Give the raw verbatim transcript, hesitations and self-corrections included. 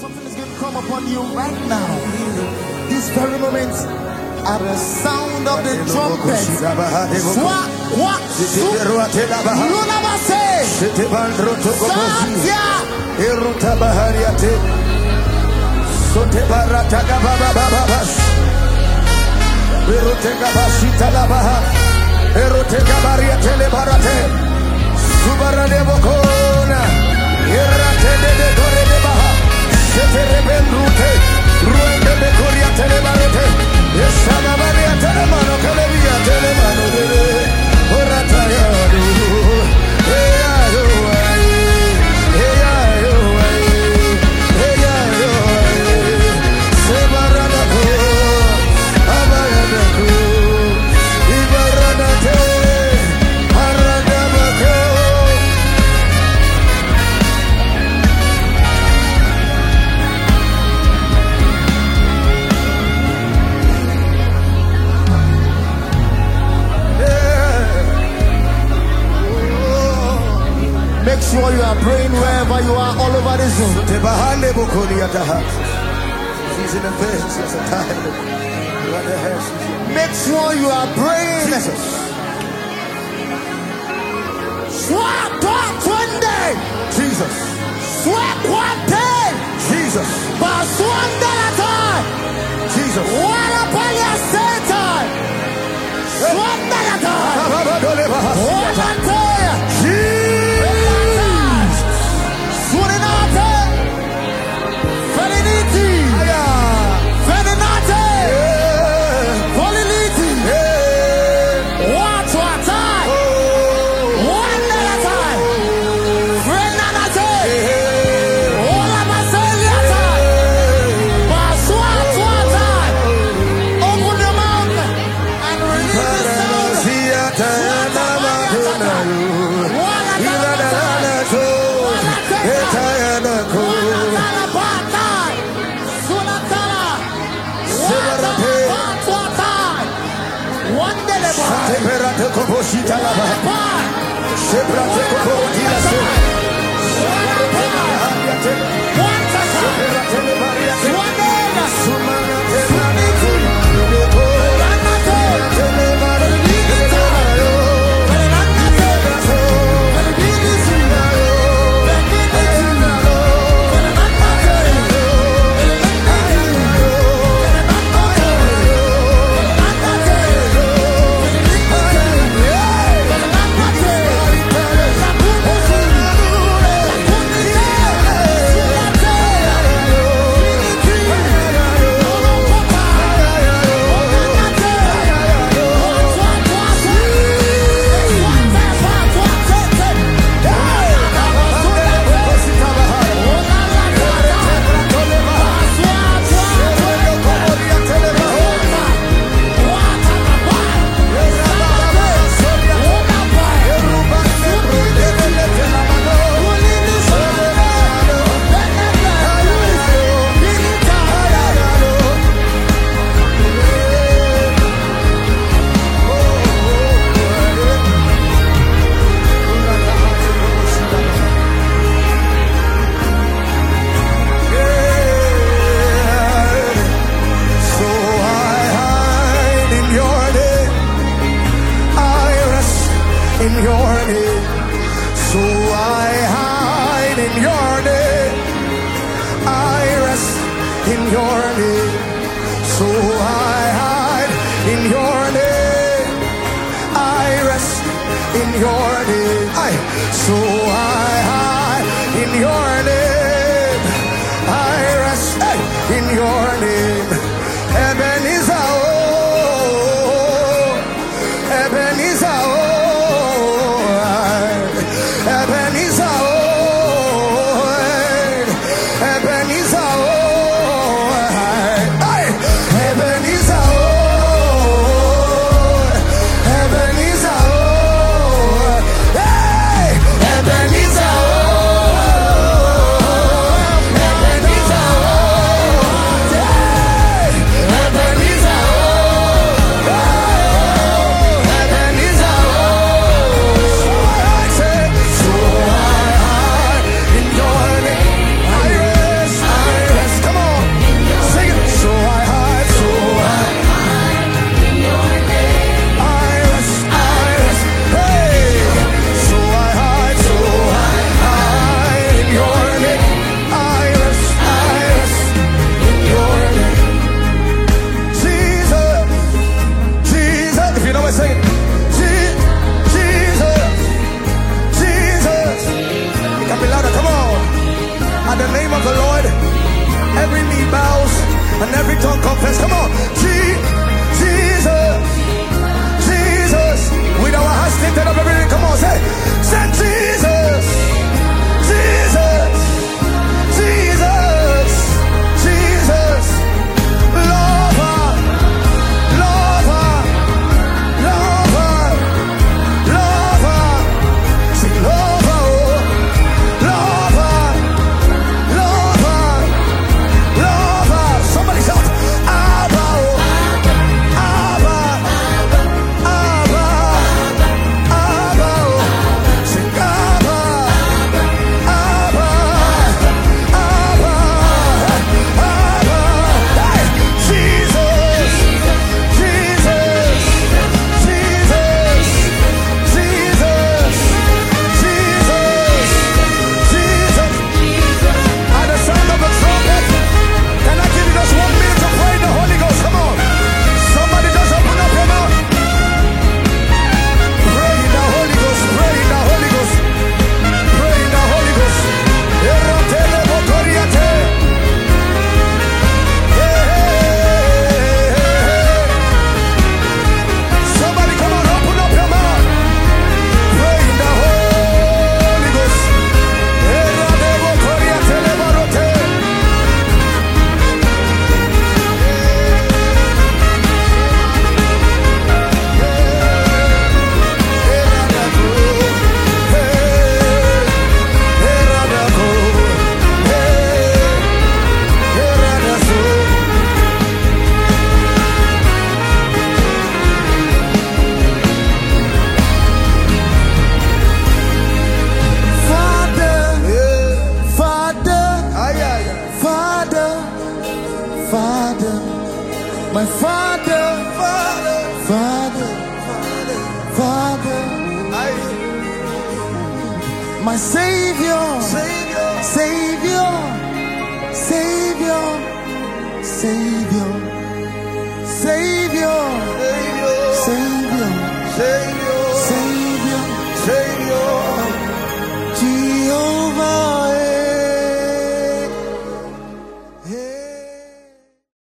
Something is going to come upon you right now. These very moments are the sound of the trumpet. Swat, what, Lunabase, Satya, Erutabahariate, Sotebarataga Bababas, Erotega Bashita Labaha, Erotega Bariate Lebarate, Subarade Bocona, Erate de Gore de Baha, Setereben Rute, Ruende de Coria Telebarate, Yesana Maria Telemano, Calevia Telemano, Oratayadu, Eyayo, Eyayo, Eyayo, Sebaradako, Abayadako, Ibaradate, Aradabako. Make sure you are praying wherever you are, all over this room. He's in the face, he's a time. Make sure you are praying. Jesus. Swat one day. Jesus. Swat one day. Jesus. Baswandalata. Jesus. Wala palya Satan. Swandalata. Wala Ebenezer, And every tongue confess. Come on. Je- Jesus. Jesus. With our hands lifted up, everything. Come on, say. Say Jesus. Jesus. Jesus. Jesus. Lover. Lover. Lover. Lover. Say lover. Lover. Lover. Lover. Somebody shout. Abba. Abba. Abba. Abba. Say Abba. Abba. Abba. Abba. Hey, Jesus. Jesus. Jesus. Jesus. Jesus. Jesus. At the sound of the trumpet, can I give you just one minute to pray in the Holy Ghost? Come on. Somebody just open up your mouth. Pray in the Holy Ghost. Pray in the Holy Ghost. Pray in the Holy Ghost. Erotele bokoriate. Somebody come on, open up your mouth. Pray in the Holy Ghost. Erade bokoriate lebarote. Father, Father, Father, Father, my Father, Father, Father, Father, my Savior, Savior, Savior, Savior, Savior, Savior.